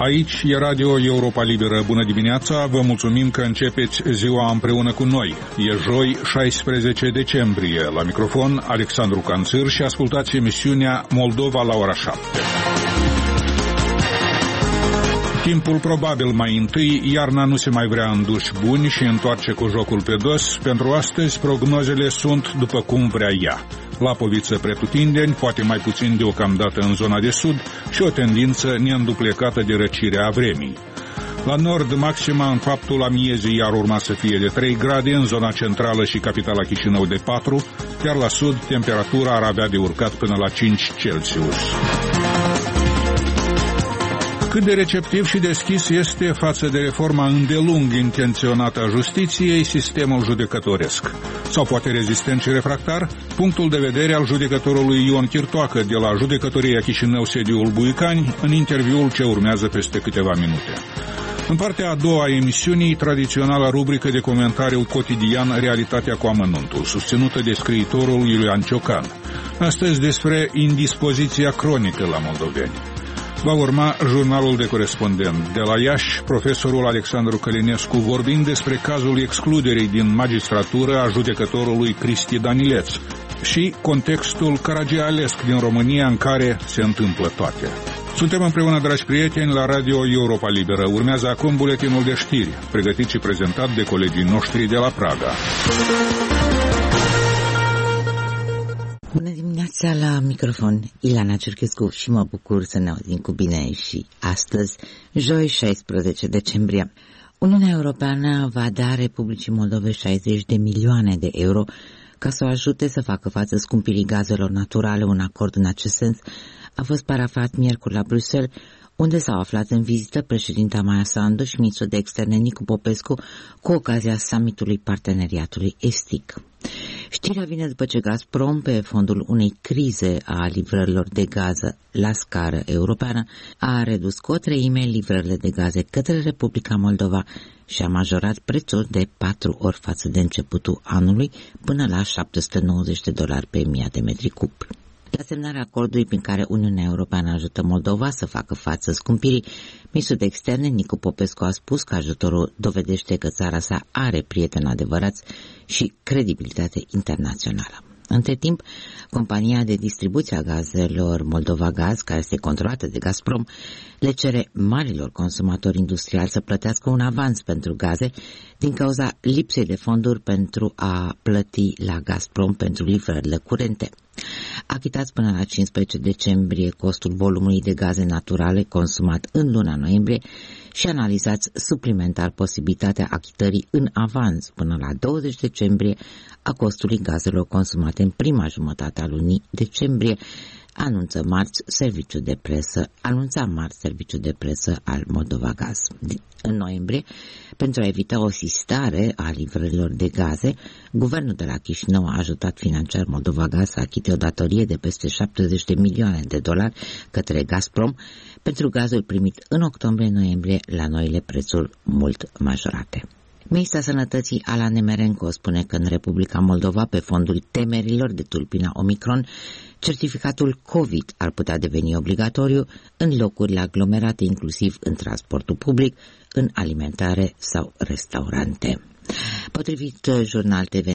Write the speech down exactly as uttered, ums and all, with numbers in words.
Aici e Radio Europa Liberă. Bună dimineața, vă mulțumim că începeți ziua împreună cu noi. E joi, șaisprezece decembrie. La microfon, Alexandru Canțir și ascultați emisiunea Moldova la ora șapte. Timpul probabil mai întâi, iarna nu se mai vrea în duși buni și întoarce cu jocul pe dos. Pentru astăzi, prognozele sunt după cum vrea ea. Lapoviță pretutindeni, poate mai puțin deocamdată în zona de sud și o tendință neînduplecată de răcirea vremii. La nord, maxima în faptul amiezii ar urma să fie de trei grade, în zona centrală și capitala Chișinău de patru, iar la sud temperatura ar avea de urcat până la cinci Celsius. Cât de receptiv și deschis este față de reforma îndelung intenționată a justiției sistemul judecătoresc? Sau poate rezistent și refractar? Punctul de vedere al judecătorului Ion Chirtoacă de la Judecătoria Chișinău sediul Buicani în interviul ce urmează peste câteva minute. În partea a doua a emisiunii, tradiționala rubrică de comentariu cotidian Realitatea cu amănuntul, susținută de scriitorul Iulian Ciocan. Astăzi despre indispoziția cronică la moldoveni. Va urma jurnalul de corespondent. De la Iași, profesorul Alexandru Călinescu vorbind despre cazul excluderii din magistratură a judecătorului Cristi Danileț și contextul caragialesc din România în care se întâmplă toate. Suntem împreună, dragi prieteni, la Radio Europa Liberă. Urmează acum buletinul de știri, pregătit și prezentat de colegii noștri de la Praga. Bună dimineața, la microfon Ilana Cerchescu și mă bucur să ne auzim cu bine și astăzi, joi șaisprezece decembrie. Uniunea Europeană va da Republicii Moldove șaizeci de milioane de euro ca să o ajute să facă față scumpirii gazelor naturale. Un acord în acest sens a fost parafat miercuri la Bruxelles, unde s-au aflat în vizită președinta Maia Sandu și ministrul de externe Nicu Popescu cu ocazia summitului Parteneriatului Estic. Știrea vine după ce Gazprom, pe fondul unei crize a livrărilor de gază la scară europeană, a redus cu o treime livrările de gaze către Republica Moldova și a majorat prețul de patru ori față de începutul anului până la șapte sute nouăzeci de dolari pe mie de metri cub. La semnarea acordului prin care Uniunea Europeană ajută Moldova să facă față scumpirii, ministrul de externe Nicu Popescu a spus că ajutorul dovedește că țara sa are prieteni adevărați și credibilitate internațională. Între timp, compania de distribuție a gazelor Moldova Gaz, care este controlată de Gazprom, le cere marilor consumatori industriali să plătească un avans pentru gaze din cauza lipsei de fonduri pentru a plăti la Gazprom pentru livrările curente. Achitați până la cincisprezece decembrie costul volumului de gaze naturale consumat în luna noiembrie și analizați suplimentar posibilitatea achitării în avans până la douăzeci decembrie a costului gazelor consumate în prima jumătate a lunii decembrie, anunță marți serviciul de presă, anunța marți serviciul de presă al Moldova Gaz. În noiembrie, pentru a evita o sistare a livrărilor de gaze, guvernul de la Chișinău a ajutat financiar Moldova Gaz să achite o datorie de peste șaptezeci de milioane de dolari către Gazprom pentru gazul primit în octombrie-noiembrie la noile prețuri mult majorate. Ministra Sănătății Ala Nemerenko spune că în Republica Moldova, pe fondul temerilor de tulpina Omicron, certificatul COVID ar putea deveni obligatoriu în locurile aglomerate, inclusiv în transportul public, în alimentare sau restaurante. Potrivit Jurnal T V